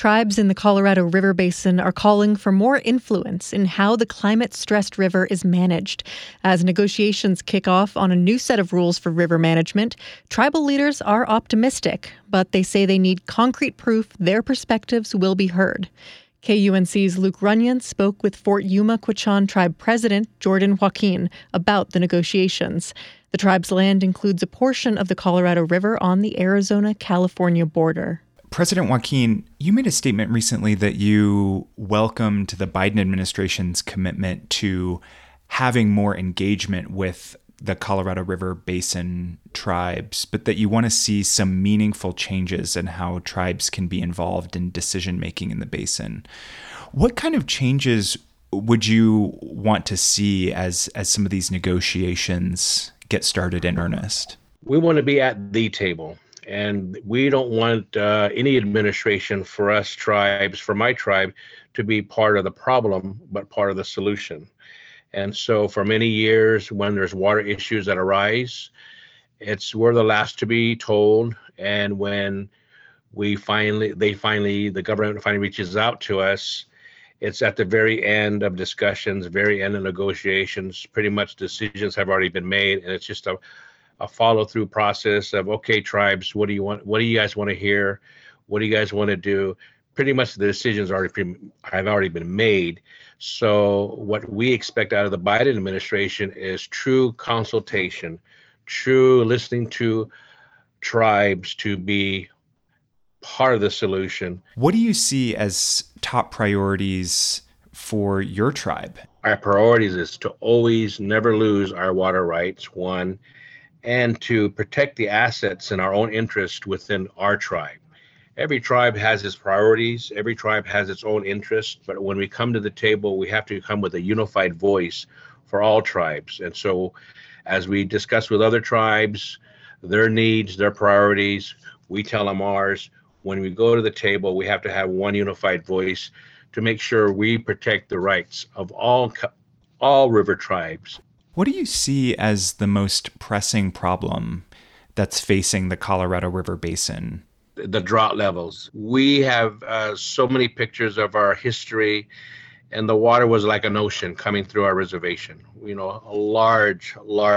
Tribes in the Colorado River Basin are calling for more influence in how the climate-stressed river is managed. As negotiations kick off on a new set of rules for river management, tribal leaders are optimistic, but they say they need concrete proof their perspectives will be heard. KUNC's Luke Runyon spoke with Fort Yuma Quechan Tribe President Jordan Joaquin about the negotiations. The tribe's land includes a portion of the Colorado River on the Arizona-California border. President Joaquin, you made a statement recently that you welcomed the Biden administration's commitment to having more engagement with the Colorado River Basin tribes, but that you want to see some meaningful changes in how tribes can be involved in decision-making in the basin. What kind of changes would you want to see as some of these negotiations get started in earnest? We want to be at the table. And we don't want any administration for us tribes, for my tribe, to be part of the problem, but part of the solution. And so for many years, when there's water issues that arise, we're the last to be told. And when the government finally reaches out to us, it's at the very end of discussions, very end of negotiations. Pretty much decisions have already been made, and it's just a follow-through process of, okay, tribes, what do you want? What do you guys want to hear? What do you guys want to do? Pretty much the decisions have already been made. So what we expect out of the Biden administration is true consultation, true listening to tribes to be part of the solution. What do you see as top priorities for your tribe? Our priorities is to always never lose our water rights, one, and to protect the assets in our own interest within our tribe. Every tribe has its priorities. Every tribe has its own interest. But when we come to the table, we have to come with a unified voice for all tribes. And so as we discuss with other tribes, their needs, their priorities, we tell them ours. When we go to the table, we have to have one unified voice to make sure we protect the rights of all river tribes. What do you see as the most pressing problem that's facing the Colorado River Basin? The drought levels. We have so many pictures of our history, and the water was like an ocean coming through our reservation. Large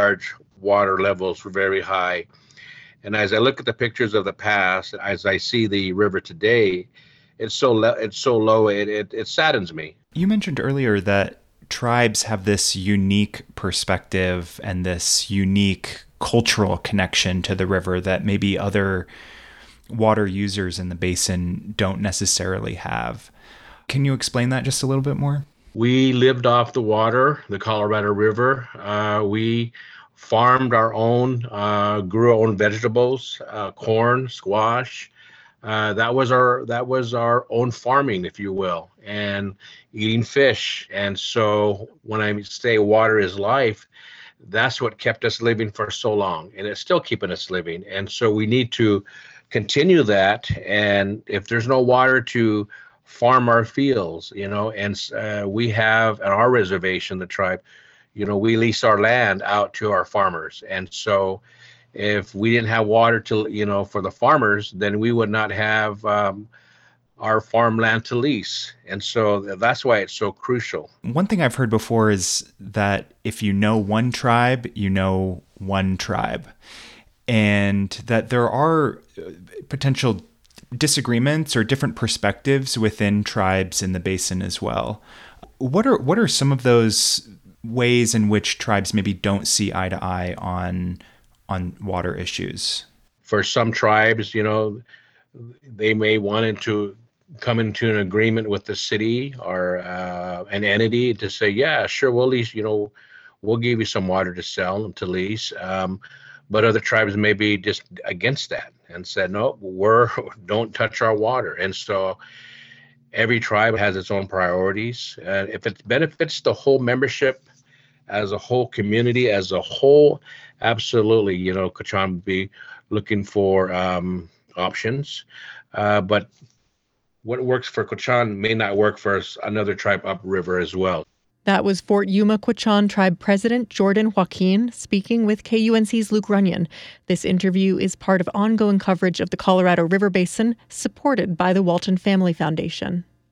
water levels were very high. And as I look at the pictures of the past, as I see the river today, it's so low, it saddens me. You mentioned earlier that tribes have this unique perspective and this unique cultural connection to the river that maybe other water users in the basin don't necessarily have. Can you explain that just a little bit more? We lived off the water, the Colorado River. We farmed our own, grew our own vegetables, corn, squash. That was our own farming, if you will, and eating fish. And so when I say water is life, that's what kept us living for so long, and it's still keeping us living. And so we need to continue that. And if there's no water to farm our fields, and we have at our reservation, the tribe, we lease our land out to our farmers. And so if we didn't have water for the farmers, then we would not have our farmland to lease. And so that's why it's so crucial. One thing I've heard before is that if you know one tribe, you know one tribe, and that there are potential disagreements or different perspectives within tribes in the basin as well. What are some of those ways in which tribes maybe don't see eye to eye on water issues? For some tribes, they may want to come into an agreement with the city or an entity to say, yeah, sure, we'll lease, we'll give you some water to sell and to lease. But other tribes may be just against that and said, no, don't touch our water. And so every tribe has its own priorities. And if it benefits the whole membership as a whole community, as a whole, absolutely, Quechan would be looking for options. But what works for Quechan may not work for another tribe upriver as well. That was Fort Yuma Quechan Tribe President Jordan Joaquin speaking with KUNC's Luke Runyon. This interview is part of ongoing coverage of the Colorado River Basin, supported by the Walton Family Foundation.